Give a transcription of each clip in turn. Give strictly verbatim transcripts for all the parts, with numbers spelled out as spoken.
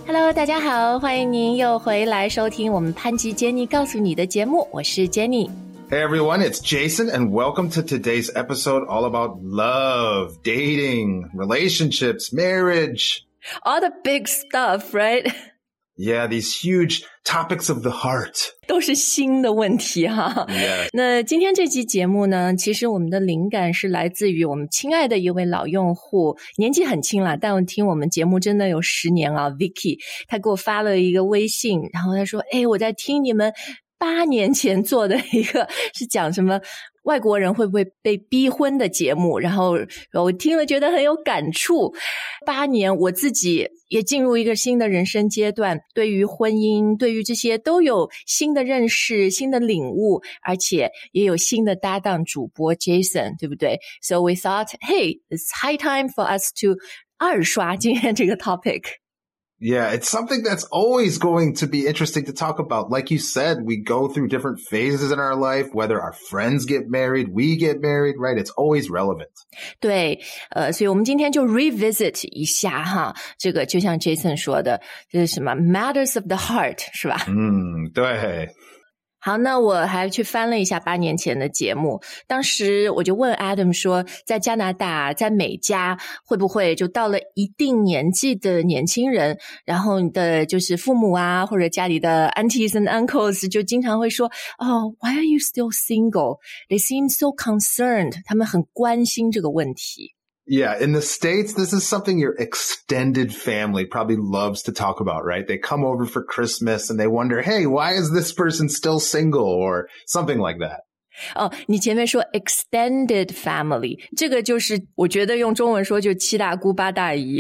Hello， 大家好，欢迎您又回来收听我们潘吉 Jenny 告诉你的节目，我是 Jenny。Hey everyone, it's Jason, and welcome to today's episode all about love, dating, relationships, marriage. All the big stuff, right? Yeah, these huge topics of the heart. 都是新的问题哈。 Yeah. 那今天这期节目呢，其实我们的灵感是来自于我们亲爱的一位老用户，年纪很轻啦，但我听我们节目真的有十年啊 Vicky， 他给我发了一个微信，然后他说，诶，我在听你们八年前做的一个是讲什么外国人会不会被逼婚的节目，然后我听了觉得很有感触。八年我自己也进入一个新的人生阶段，对于婚姻，对于这些都有新的认识，新的领悟，而且也有新的搭档主播 Jason， 对不对？ So we thought, hey, it's high time for us to 二刷今天这个 topic.Yeah, it's something that's always going to be interesting to talk about. Like you said, we go through different phases in our life, whether our friends get married, we get married, right? It's always relevant. 对，呃，所以我们今天就 revisit 一下哈，这个就像 Jason 说的，这是什么 matters of the heart 是吧？ 嗯，对。 好，那我还去翻了一下八年前的节目，当时我就问 Adam 说，在加拿大，在美加，会不会就到了一定年纪的年轻人，然后你的就是父母啊，或者家里的 aunties and uncles 就经常会说，哦 why are you still single? They seem so concerned. 他们很关心这个问题。 Yeah, in the States, this is something your extended family probably loves to talk about, right? They come over for Christmas and they wonder, hey, why is this person still single? Or something like that. 哦，你前面说 extended family, 这个就是我觉得用中文说就七大姑八大姨。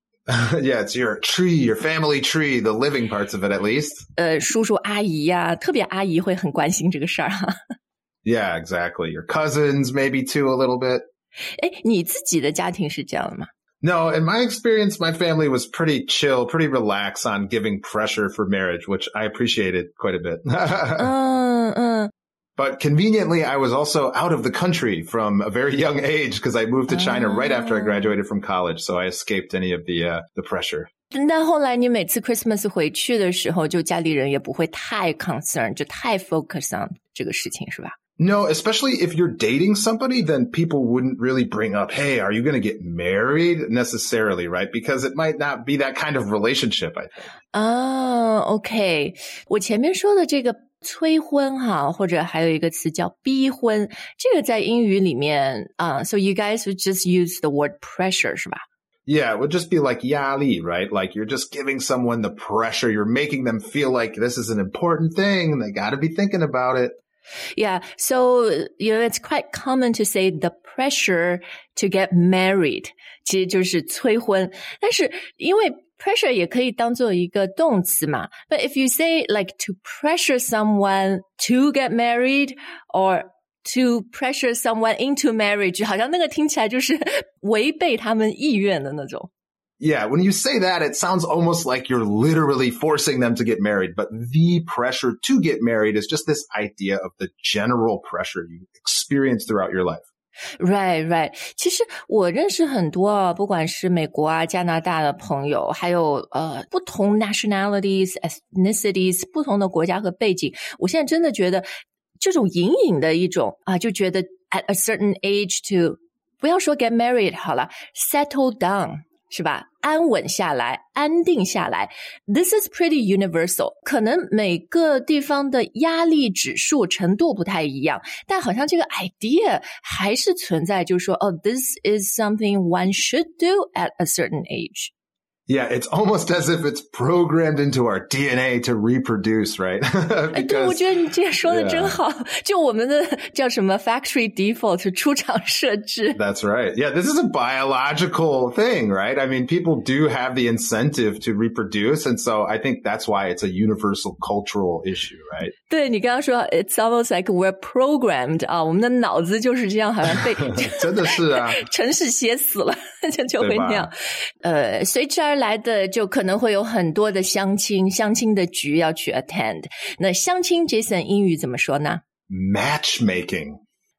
Yeah, it's your tree, your family tree, the living parts of it at least. 呃，叔叔阿姨呀，特别阿姨会很关心这个事儿哈。 Yeah, exactly. Your cousins maybe too a little bit. 诶，你自己的家庭是这样的吗？ No, in my experience, my family was pretty chill, pretty relaxed on giving pressure for marriage, which I appreciated quite a bit. 嗯嗯。 But conveniently, I was also out of the country from a very young age because I moved to China right after I graduated from college, so I escaped any of the, uh, the pressure. 那后来你每次 Christmas 回去的时候，就家里人也不会太 concern， 就太 focus on 这个事情是吧 ？No, especially if you're dating somebody, then people wouldn't really bring up, hey, are you going to get married necessarily, right? Because it might not be that kind of relationship, I think. 啊 OK 我前面说的这个催婚哈，或者还有一个词叫逼婚，这个在英语里面啊、uh, so you guys would just use the word pressure 是吧 ？Yeah, it would just be like 压力, right? Like you're just giving someone the pressure. You're making them feel like this is an important thing and they got to be thinking about it.Yeah, so, you know, it's quite common to say the pressure to get married, 其实就是催婚。但是因为 pressure 也可以当做一个动词嘛。But if you say like to pressure someone to get married or to pressure someone into marriage, 好像那个听起来就是违背他们意愿的那种。 Yeah, when you say that, it sounds almost like you're literally forcing them to get married. But the pressure to get married is just this idea of the general pressure you experience throughout your life. Right, right. 其实我认识很多啊，不管是美国啊、加拿大的朋友，还有呃不同 nationalities, ethnicities, 不同的国家和背景。我现在真的觉得这种隐隐的一种啊，就觉得 at a certain age to 不要说 get married 好了 ，settle down。是吧？安稳下来，安定下来。This is pretty universal. 可能每个地方的压力指数程度不太一样，但好像这个 idea 还是存在，就是说，哦 this is something one should do at a certain age.Yeah, it's almost as if it's programmed into our D N A to reproduce, right? Because, 对，我觉得你这说的真好。Yeah. 就我们的叫什么 factory default 出厂设置。 That's right. Yeah, this is a biological thing, right? I mean, people do have the incentive to reproduce, and so I think that's why it's a universal cultural issue, right? 对，你刚刚说 it's almost like we're programmed 啊，我们的脑子就是这样，好像被真的是啊， 程式写死了，就就会那样。呃，随之而来的就可能会有很多的相亲，相亲的局要去 attend。那相亲 Jason 英语怎么说呢？ Matchmaking.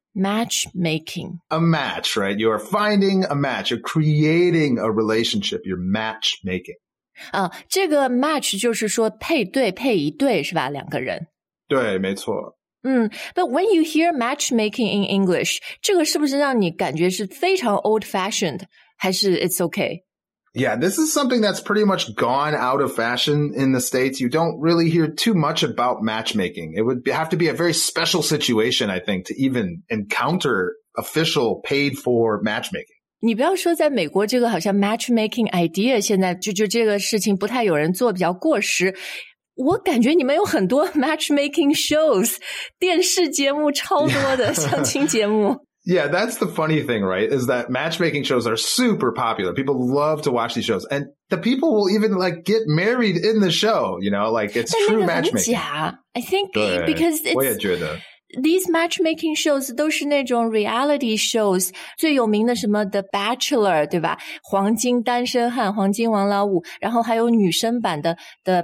Matchmaking. A match, right? You are finding a match. You're creating a relationship. You're matchmaking. 啊，这个 match 就是说配对配一对是吧？两个人。 对，没错。 嗯 ，But when you hear matchmaking in English， 这个是不是让你感觉是非常 old-fashioned， 还是 it's okay？Yeah, this is something that's pretty much gone out of fashion in the States. You don't really hear too much about matchmaking. It would be, have to be a very special situation, I think, to even encounter official paid for matchmaking. 你不要说在美国这个好像 matchmaking idea 现在就就这个事情不太有人做，比较过时。我感觉你们有很多 matchmaking shows， 电视节目超多的相亲节目。 Yeah, that's the funny thing, right? Is that matchmaking shows are super popular. People love to watch these shows. And the people will even like get married in the show, you know, like it's true matchmaking. 假 I think because it's 我也觉得 these matchmaking shows 都是那种 reality shows， 最有名的什么 The Bachelor 对吧？黄金单身汉，黄金王老五，然后还有女生版的 The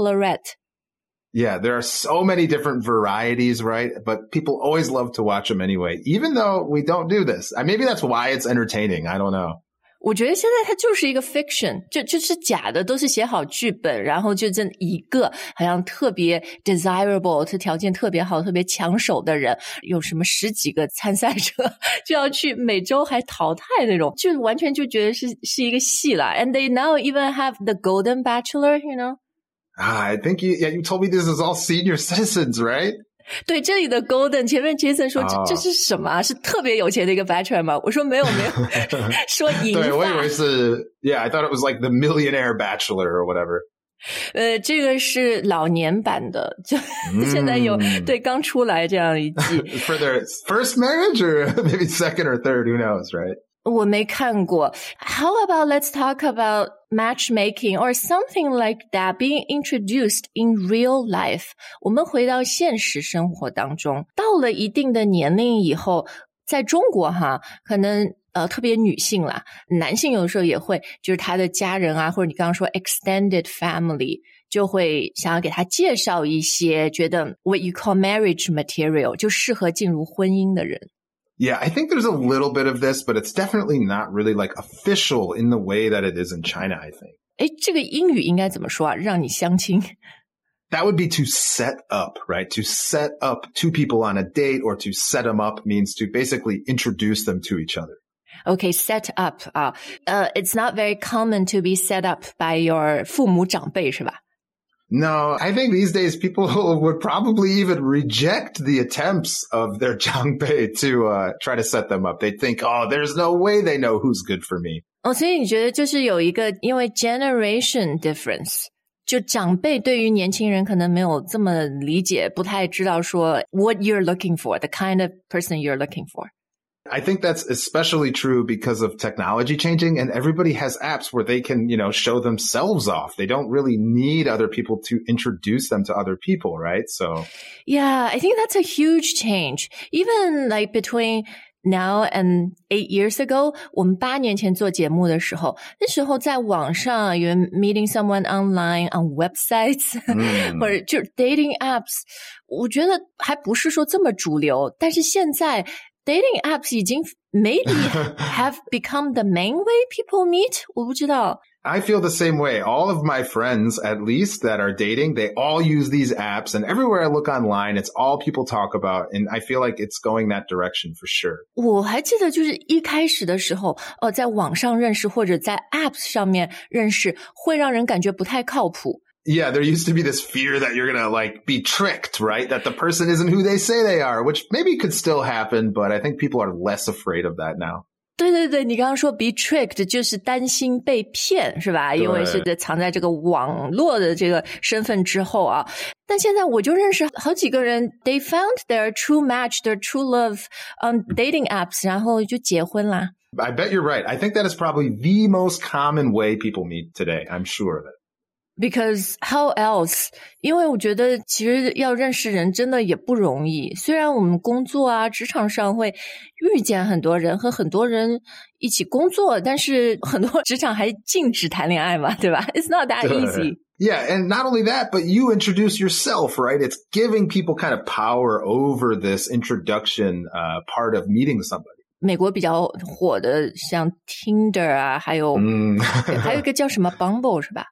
Bachelorette。Yeah, there are so many different varieties, right? But people always love to watch them anyway, even though we don't do this. Maybe that's why it's entertaining. I don't know. 我觉得现在它就是一个 fiction， 就就是假的，都是写好剧本，然后就这一个好像特别 desirable， 他条件特别好、特别抢手的人，有什么十几个参赛者就要去每周还淘汰那种，就完全就觉得是是一个戏啦。And they now even have the Golden Bachelor, you know?Ah, I think you, yeah, you told me this is all senior citizens, right? 对，这里的 Golden 前面 Jason 说、oh. 这, 这是什么啊？是特别有钱的一个 Bachelor 吗？我说没有没有说银发。 对，我以为是 Yeah, I thought it was like the millionaire bachelor or whatever. 呃，这个是老年版的，就、mm. 现在有对刚出来这样一季。 For their first marriage or maybe second or third, who knows, right? 我没看过。How about let's talk about matchmaking or something like that being introduced in real life? 我们回到现实生活当中，到了一定的年龄以后，在中国哈，可能呃特别女性啦，男性有的时候也会，就是他的家人啊，或者你刚刚说 extended family， 就会想要给他介绍一些觉得 what you call marriage material， 就适合进入婚姻的人。 Yeah, I think there's a little bit of this, but it's definitely not really like official in the way that it is in China, I think. 诶，这个英语应该怎么说啊？让你相亲。 That would be to set up, right? To set up two people on a date or to set them up means to basically introduce them to each other. Okay, set up 啊，呃、uh, ，it's not very common to be set up by your 父母长辈是吧 ？No, I think these days people would probably even reject the attempts of their Zhangbei to uh, try to set them up. They think, oh, there's no way they know who's good for me. 哦，所以你觉得就是有一个因为 generation difference， 就长辈对于年轻人可能没有这么理解，不太知道说 what you're looking for, the kind of person you're looking for.I think that's especially true because of technology changing and everybody has apps where they can, you know, show themselves off. They don't really need other people to introduce them to other people, right? So yeah, I think that's a huge change. Even like between now and eight years ago, 我们八年前做节目的时候，那时候在网上 you're meeting someone online on websites、嗯、或者就是 dating apps， 我觉得还不是说这么主流，但是现在dating apps 已经 maybe have become the main way people meet? 我不知道。 I feel the same way. All of my friends, at least, that are dating, they all use these apps. And everywhere I look online, it's all people talk about. And I feel like it's going that direction for sure. 我还记得就是一开始的时候，呃，在网上认识或者在 apps 上面认识，会让人感觉不太靠谱。 Yeah, there used to be this fear that you're going to like be tricked, right? That the person isn't who they say they are, which maybe could still happen, but I think people are less afraid of that now. 对对对，你刚刚说 be tricked 就是担心被骗是吧？因为是藏在这个网络的这个身份之后啊。但现在我就认识好几个人 they found their true match, their true love on dating apps, 然后就结婚啦。 I bet you're right. I think that is probably the most common way people meet today. I'm sure of it.Because how else? 因为我觉得其实要认识人真的也不容易。虽然我们工作啊，职场上会遇见很多人，和很多人一起工作，但是很多职场还禁止谈恋爱嘛，对吧？ It's not that easy. Yeah, and not only that, but you introduce yourself, right? It's giving people kind of power over this introduction uh, part of meeting somebody. 美国比较火的像 Tinder 啊，还有、嗯、还有一个叫什么 Bumble 是吧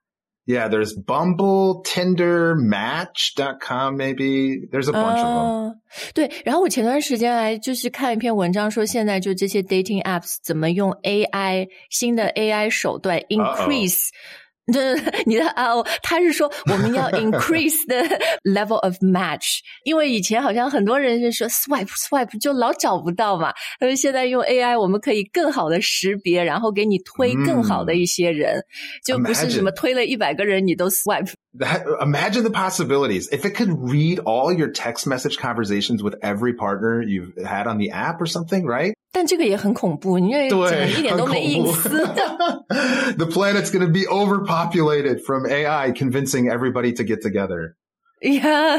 Yeah, there's Bumble, Tinder, Match dot com maybe. There's a bunch of them. 呃，对，然后我前段时间还就是看一篇文章说，现在就这些 dating apps 怎么用 A I 新的 A I 手段 increase。对，你的啊，他是说我们要 increase the level of match， 因为以前好像很多人就说 swipe swipe 就老找不到嘛，但是现在用 A I 我们可以更好的识别，然后给你推更好的一些人，嗯、就不是什么推了一百个人你都 swipe。 That, imagine the possibilities. If it could read all your text message conversations with every partner you've had on the app or something, right? 但这个也很恐怖，因为整个一点都没隐私。 The planet's going to be overpopulated from A I convincing everybody to get together. Yeah,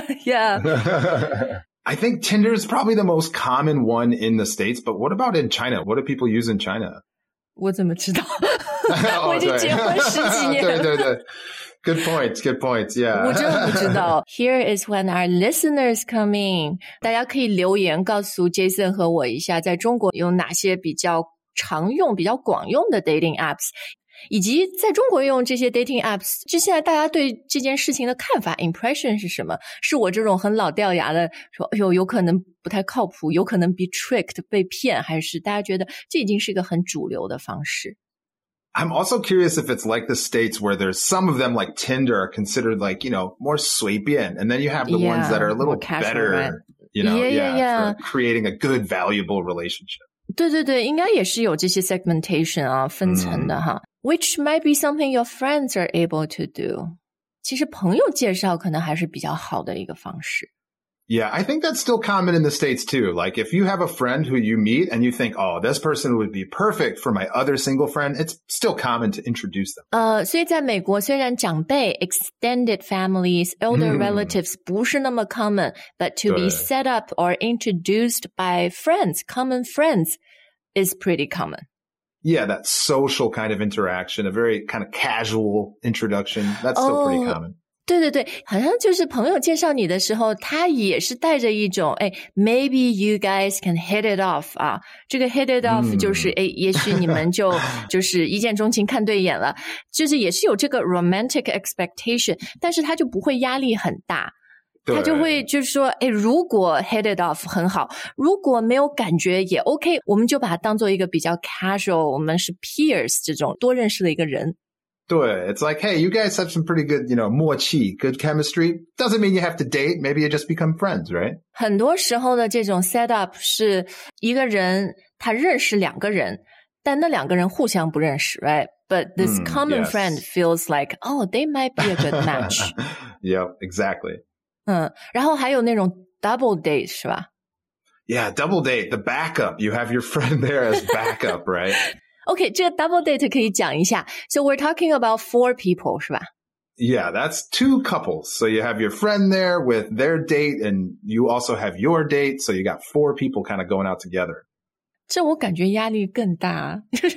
yeah. I think Tinder is probably the most common one in the States, but what about in China? What do people use in China? 我怎么知道？我已经结婚十几年了。 对对对。Good points, good points, yeah. 我真的不知道。Here is when our listeners come in. 大家可以留言告诉 Jason 和我一下，在中国有哪些比较常用、比较广用的 dating apps， 以及在中国用这些 dating apps， 就现在大家对这件事情的看法 impression 是什么？是我这种很老掉牙的说，哎呦，有可能不太靠谱，有可能 be tricked 被骗，还是大家觉得这已经是一个很主流的方式 ？I'm also curious if it's like the States where there's some of them like Tinder are considered like, you know, more 随便. And then you have the yeah, ones that are a little casual, better, right? you know, yeah, yeah, yeah, yeah. for creating a good, valuable relationship. 对对对，应该也是有这些 segmentation 啊，分层的哈。嗯、Which might be something your friends are able to do. 其实朋友介绍可能还是比较好的一个方式。 Yeah, I think that's still common in the States too. Like if you have a friend who you meet and you think, oh, this person would be perfect for my other single friend, it's still common to introduce them. 呃，所以在美国虽然长辈 extended families, elder relatives 不是那么 common, but to be set up or introduced by friends, common friends is pretty common. Yeah, that social kind of interaction, a very kind of casual introduction, that's still oh. pretty common. 对对对，好像就是朋友介绍你的时候，他也是带着一种，哎 ，maybe you guys can hit it off 啊，这个 hit it off 就是，哎、嗯，也许你们就就是一见钟情看对眼了，就是也是有这个 romantic expectation， 但是他就不会压力很大，他就会就是说，哎，如果 hit it off 很好，如果没有感觉也 OK， 我们就把它当做一个比较 casual， 我们是 peers 这种多认识的一个人。 对 It's like, hey, you guys have some pretty good, you know, 默契 good chemistry. Doesn't mean you have to date. Maybe you just become friends, right? 很多时候的这种 set up 是一个人他认识两个人，但那两个人互相不认识 right? But this mm, common yes. friend feels like, oh, they might be a good match. Yep, exactly. 嗯，然后还有那种 double date 是吧？ Yeah, double date, the backup. You have your friend there as backup, right? Okay, 这个 double date 可以讲一下。So we're talking about four people, 是吧？ Yeah, that's two couples. So you have your friend there with their date and you also have your date. So you got four people kind of going out together. 这我感觉压力更大。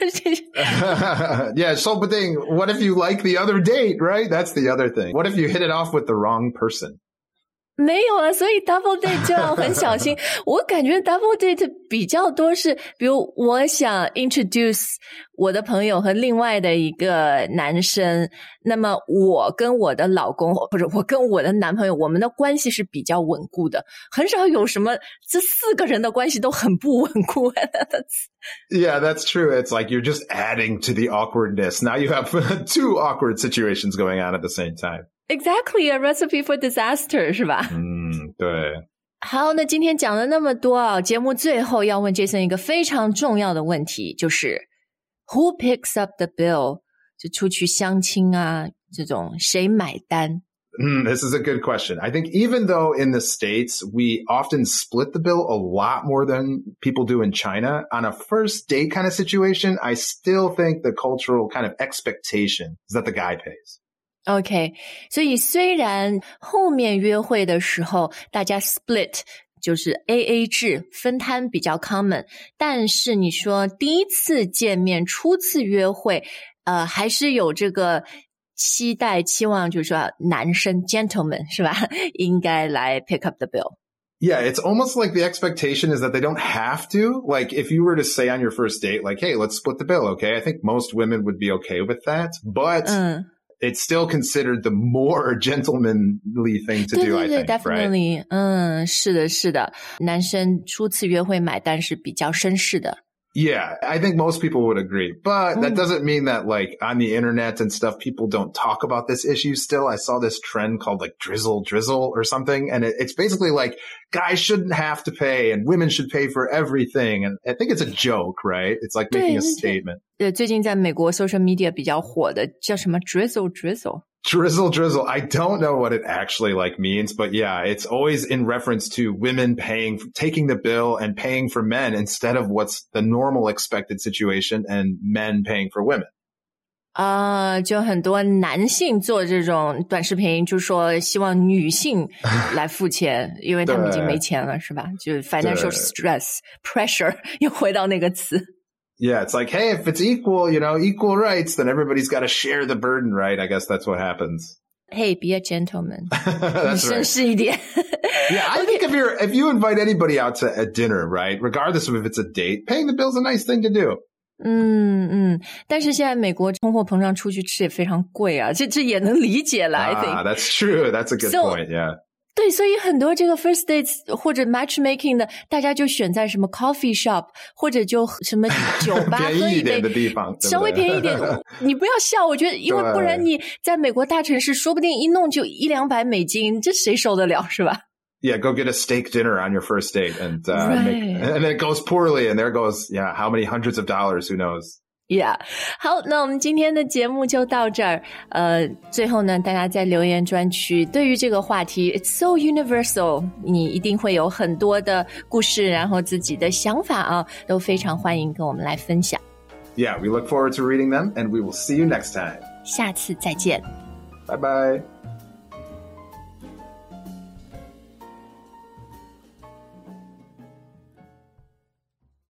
Yeah, 说不定 what if you like the other date, right? That's the other thing. What if you hit it off with the wrong person? 没有啊，所以 double date 就要很小心。我感觉 double date 比较多是，比如我想 introduce 我的朋友和另外的一个男生，那么我跟我的老公或者我跟我的男朋友，我们的关系是比较稳固的，很少有什么这四个人的关系都很不稳固。 Yeah, that's true. It's like you're just adding to the awkwardness. Now you have two awkward situations going on at the same time.Exactly, a recipe for disaster, 是吧？ 嗯，对。 好，那今天讲了那么多啊，节目最后要问 Jason 一个非常重要的问题，就是 Who picks up the bill？ 就出去相亲啊，这种谁买单？ Mm, this is a good question. I think even though in the States we often split the bill a lot more than people do in China, on a first date kind of situation, I still think the cultural kind of expectation is that the guy pays.OK, 所以虽然后面约会的时候大家 split 就是 A A 制分摊比较 common， 但是你说第一次见面初次约会呃，还是有这个期待期望，就是说男生 gentleman 是吧，应该来 pick up the bill。Yeah, it's almost like the expectation is that they don't have to. Like if you were to say on your first date, like, hey, let's split the bill, okay? I think most women would be okay with that. But、嗯 it's still considered the more gentlemanly thing to do, 对对对 I think, definitely. right? 嗯，是的，是的，男生初次约会买单是比较绅士的。 Yeah, I think most people would agree. But that doesn't mean that like on the internet and stuff, people don't talk about this issue still. I saw this trend called like drizzle drizzle or something. And it, it's basically like guys shouldn't have to pay and women should pay for everything. And I think it's a joke, right? It's like making a statement. 对，最近在美国 social media 比较火的叫什么 drizzle drizzle。Drizzle drizzle. I don't know what it actually like means, but yeah, it's always in reference to women paying, taking the bill and paying for men instead of what's the normal expected situation and men paying for women. 啊、uh, 就很多男性做这种短视频，就说希望女性来付钱，因为他们已经没钱了，是吧？就 financial stress, pressure 又回到那个词。 Yeah, it's like, hey, if it's equal, you know, equal rights, then everybody's got to share the burden, right? I guess that's what happens. Hey, be a gentleman. That's right. 绅士一点。 Yeah, I think if you're, if you invite anybody out to a dinner, right, regardless of if it's a date, paying the bill's a nice thing to do. 嗯嗯，但是现在美国通货膨胀，出去吃也非常贵啊，这这也能理解了。I think. Ah, that's true. That's a good so, point. Yeah. 对，所以很多这个 first dates 或者 matchmaking 的，大家就选在什么 coffee shop 或者就什么酒吧便宜一点的地方， 稍微便宜一点。你不要笑，我觉得，因为不然你在美国大城市，说不定一弄就一两百美金，这谁受得了，是吧 ？Yeah, go get a steak dinner on your first date, and uh, right. make, and then it goes poorly, and there goes, yeah, how many hundreds of dollars? Who knows? Yeah. 好，那我们今天的节目就到这儿。呃，最后呢，大家在留言专区对于这个话题 It's so universal 你一定会有很多的故事，然后自己的想法啊，都非常欢迎跟我们来分享。 Yeah, we look forward to reading them, and we will see you next time. 下次再见。 Bye bye.